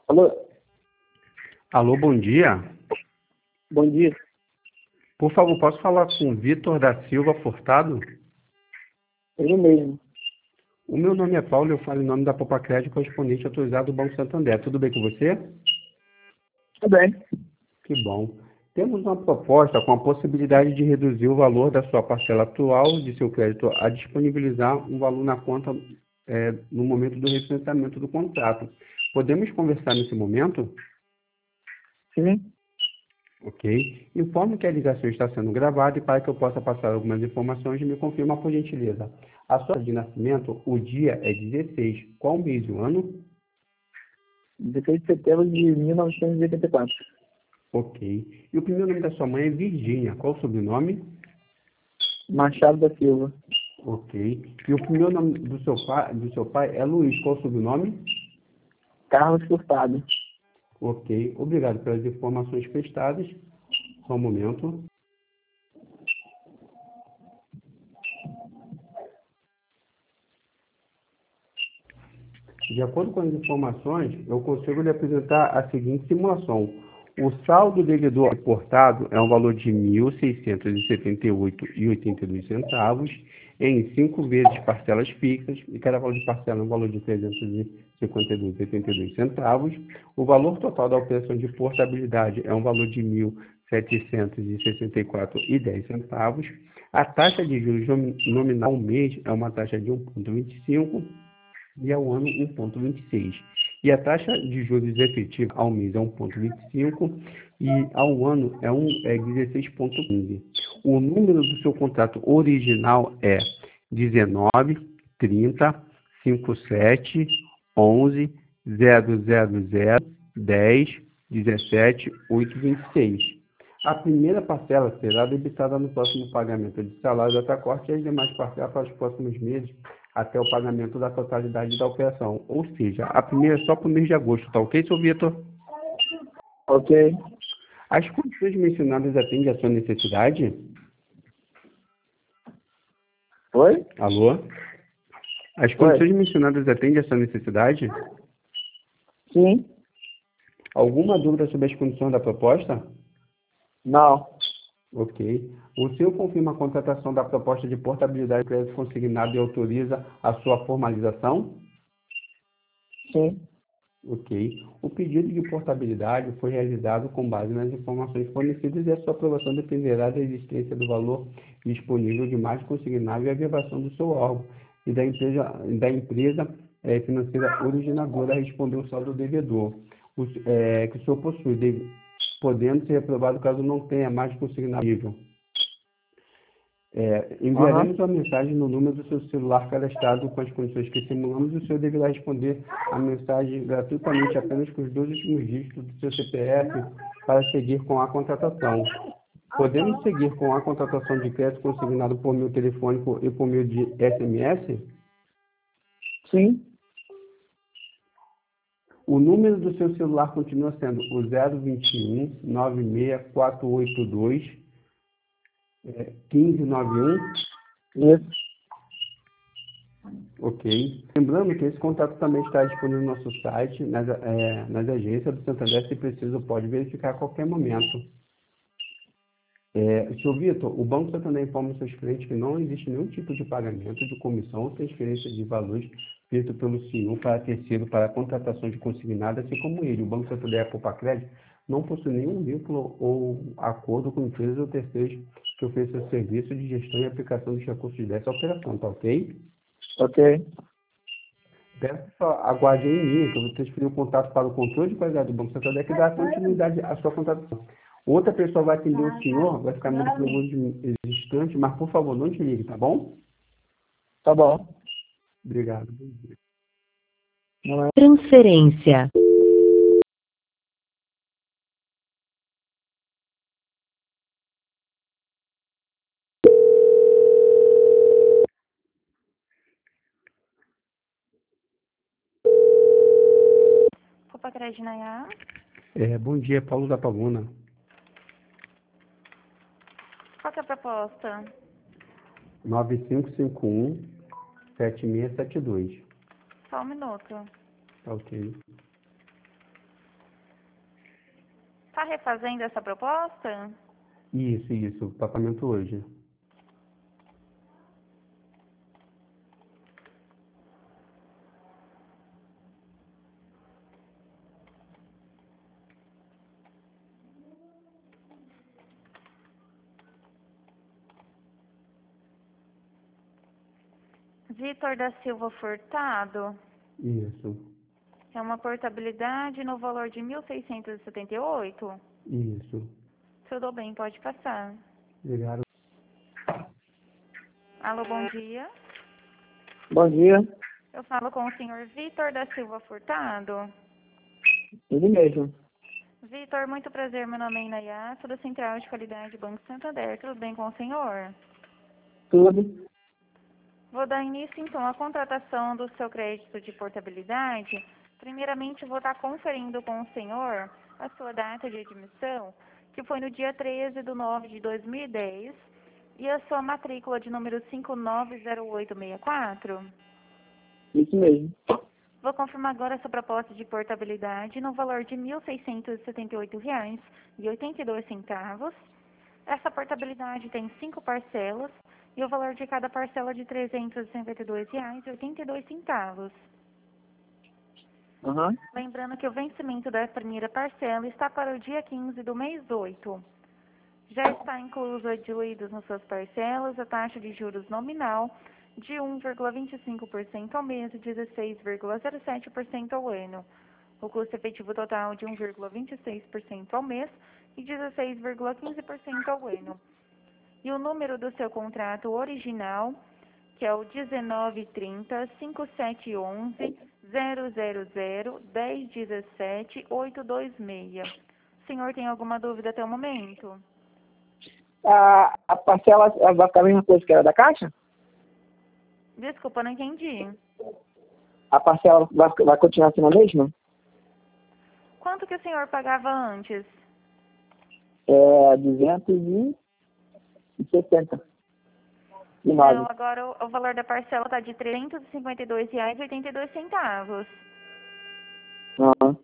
Alô, Alô, bom dia. bom dia. Por favor, posso falar com Vitor da Silva Furtado? Ele mesmo. O meu nome é Paulo e eu falo em nome da Popacred, correspondente autorizado do Banco Santander. Tudo bem com você? Tudo bem. Que bom. Temos uma proposta com a possibilidade de reduzir o valor da sua parcela atual de seu crédito a disponibilizar um valor na conta no momento do refinanciamento do contrato. Podemos conversar nesse momento? Sim. Ok. Informo que a ligação está sendo gravada e para que eu possa passar algumas informações, me confirma por gentileza. A sua data de nascimento, o dia é 16. Qual mês e o ano? 16 de setembro de 1984. Ok. E o primeiro nome da sua mãe é Virgínia. Qual o sobrenome? Machado da Silva. Ok. E o primeiro nome do seu pai é Luiz. Qual o sobrenome? Carlos Furtado. Ok. Obrigado pelas informações prestadas. Só um momento. De acordo com as informações, eu consigo lhe apresentar a seguinte simulação. O saldo devedor reportado é um valor de R$ 1.678,82 em 5 vezes parcelas fixas, e cada valor de parcela é um valor de R$ 352,82. O valor total da operação de portabilidade é um valor de R$ 1.764,10. A taxa de juros nominal ao mês é uma taxa de 1,25 e ao ano 1,26. E a taxa de juros efetiva ao mês é 1,25 e ao ano é 16,15. O número do seu contrato original é 19 30 57 11 000 10 17 826. A primeira parcela será debitada no próximo pagamento de salário até corte e as demais parcelas para os próximos meses até o pagamento da totalidade da operação. Ou seja, a primeira é só para o mês de agosto, tá ok, seu Vitor? Ok. As condições mencionadas atendem à sua necessidade? Oi? Alô? As Oi? condições mencionadas atendem à sua necessidade? Sim? Alguma dúvida sobre as condições da proposta? Não. Ok. O senhor confirma a contratação da proposta de portabilidade de crédito consignado e autoriza a sua formalização? Sim. Ok. O pedido de portabilidade foi realizado com base nas informações fornecidas e a sua aprovação dependerá da existência do valor disponível de mais consignável e a verbação do seu órgão e da empresa financeira originadora a responder o saldo devedor que o senhor possui, podendo ser reprovado caso não tenha mais consignável. Aham. Enviaremos uma mensagem no número do seu celular cadastrado com as condições que simulamos e o senhor deverá responder a mensagem gratuitamente apenas com os 2 últimos dígitos do seu CPF para seguir com a contratação. Podemos seguir com a contratação de crédito consignado por meio telefônico e por meio de SMS? Sim. O número do seu celular continua sendo o 021 96482 1591. Isso. Ok. Lembrando que esse contato também está disponível no nosso site, nas agências do Santander, se preciso, pode verificar a qualquer momento. Senhor Vitor, o Banco Santander informa os seus clientes que não existe nenhum tipo de pagamento de comissão ou transferência de valores feito pelo senhor para terceiro para a contratação de consignado, assim como ele. O Banco Santander e a Popacred não possui nenhum vínculo ou acordo com empresas ou terceiros que ofereçam serviço de gestão e aplicação dos recursos dessa operação, tá ok? Ok. Peço que só aguarde em linha, que eu vou transferir o contato para o controle de qualidade do Banco Santander, que dá continuidade à sua contratação. Outra pessoa vai atender o senhor, vai ficar muito por alguns instantes, mas por favor, não desligue, tá bom? Tá bom. Obrigado. Não é. Transferência. Copacred Nayá. Bom dia, Paulo da Pavuna. Qual que é a proposta? 9551-7672. Só um minuto. Tá ok. Está refazendo essa proposta? Isso, pagamento hoje. Vitor da Silva Furtado. Isso, É uma portabilidade no valor de 1.678? isso. Tudo bem, pode passar. Obrigado. Alô, bom dia. Bom dia. Eu falo com o senhor Vitor da Silva Furtado. Ele mesmo. Vitor, muito prazer. Meu nome é Inayá, sou da Central de Qualidade Banco Santander. Tudo bem com o senhor? Tudo. Vou dar início, então, à contratação do seu crédito de portabilidade. Primeiramente, vou estar conferindo com o senhor a sua data de admissão, que foi no dia 13 de 9 de 2010, e a sua matrícula de número 590864. Isso mesmo. Vou confirmar agora essa proposta de portabilidade no valor de R$ 1.678,82. Essa portabilidade tem 5 parcelas e o valor de cada parcela de R$ 352,82. Aham. Lembrando que o vencimento da primeira parcela está para o dia 15 do mês 8. Já está incluso diluídos nas suas parcelas a taxa de juros nominal de 1,25% ao mês e 16,07% ao ano. O custo efetivo total de 1,26% ao mês e 16,15% ao ano. E o número do seu contrato original, que é o 1930 5711 000 1017 826. O senhor tem alguma dúvida até o momento? A parcela vai ficar a mesma coisa que era da Caixa? Desculpa, não entendi. A parcela vai continuar sendo a mesma? Quanto que o senhor pagava antes? É 260. E Não, 9. agora o valor da parcela está de R$ 352,82. Aham.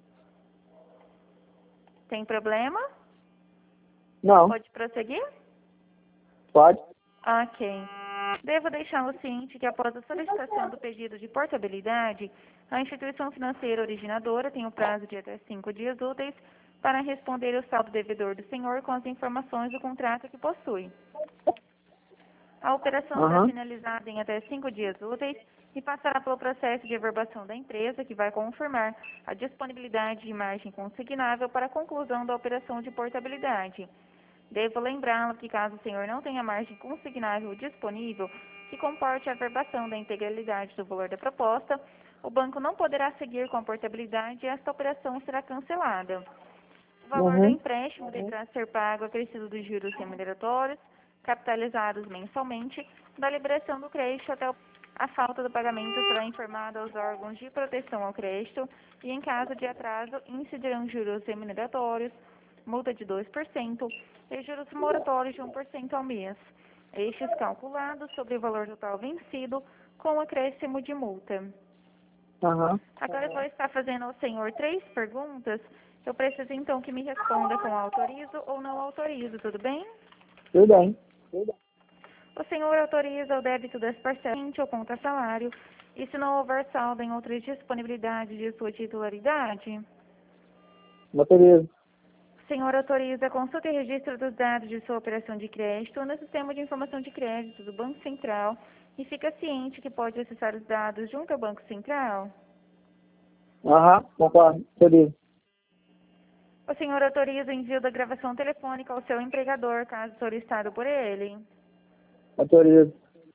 Tem problema? Não, Pode prosseguir? pode. Ok. Devo deixá-lo ciente que após a solicitação do pedido de portabilidade, a instituição financeira originadora tem o prazo de até 5 dias úteis para responder o saldo devedor do senhor com as informações do contrato que possui. A operação será Aham. finalizada em até 5 dias úteis e passará pelo processo de averbação da empresa, que vai confirmar a disponibilidade de margem consignável para a conclusão da operação de portabilidade. Devo lembrá-lo que caso o senhor não tenha margem consignável disponível que comporte a averbação da integralidade do valor da proposta, o banco não poderá seguir com a portabilidade e esta operação será cancelada. O valor do Uhum. empréstimo deverá ser pago acrescido dos juros remuneratórios, capitalizados mensalmente, da liberação do crédito até a falta do pagamento será informada aos órgãos de proteção ao crédito e, em caso de atraso, incidirão juros remuneratórios, multa de 2% e juros moratórios de 1% ao mês. Estes calculados sobre o valor total vencido com acréscimo de multa. Aham. Agora eu vou estar fazendo ao senhor 3 perguntas. Eu preciso então que me responda com autorizo ou não autorizo, tudo bem? Tudo bem. O senhor autoriza o débito das parcelas ou conta salário e se não houver saldo em outras disponibilidades de sua titularidade? Motorizo. O senhor autoriza a consulta e registro dos dados de sua operação de crédito no sistema de informação de crédito do Banco Central e fica ciente que pode acessar os dados junto ao Banco Central? Aham. Concordo. Motorizo. O senhor autoriza o envio da gravação telefônica ao seu empregador, caso solicitado por ele? Motorizo.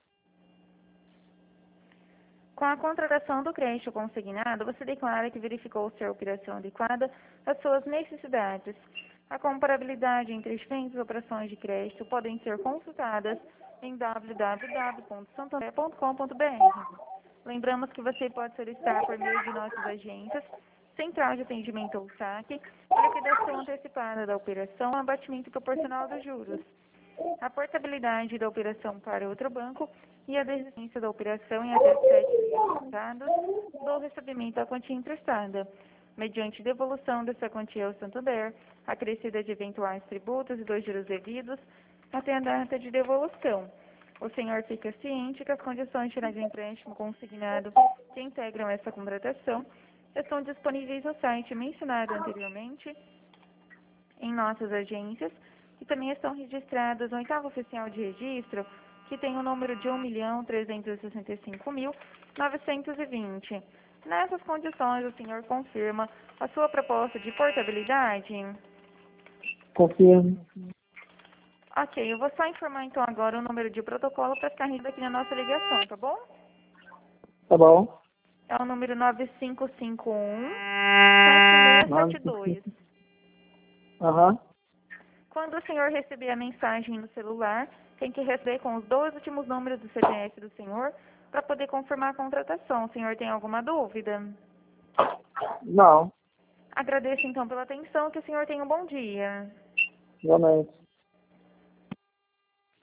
Com a contratação do crédito consignado, você declara que verificou ser a operação adequada às suas necessidades. A comparabilidade entre as diferentes operações de crédito podem ser consultadas em www.santander.com.br. Lembramos que você pode solicitar por meio de nossos agentes, Central de Atendimento ou SAC, a liquidação antecipada da operação, abatimento proporcional dos juros, a portabilidade da operação para outro banco e a desistência da operação em até 7 dias passados do recebimento da quantia emprestada. mediante devolução dessa quantia ao Santander, acrescida de eventuais tributos e dos juros devidos, até a data de devolução. O senhor fica ciente que as condições gerais de empréstimo consignado que integram essa contratação estão disponíveis no site mencionado anteriormente, em nossas agências, e também estão registradas no 8º oficial de registro, que tem o número de 1.365.920. Nessas condições, o senhor confirma a sua proposta de portabilidade? Confirmo. Ok, eu vou só informar então agora o número de protocolo para ficar rindo aqui na nossa ligação, tá bom? Tá bom. É o número 9551-7672. Aham. Quando o senhor receber a mensagem no celular, tem que receber com os 2 últimos números do CPF do senhor para poder confirmar a contratação. O senhor tem alguma dúvida? Não. Agradeço então pela atenção, que o senhor tenha um bom dia. Igualmente.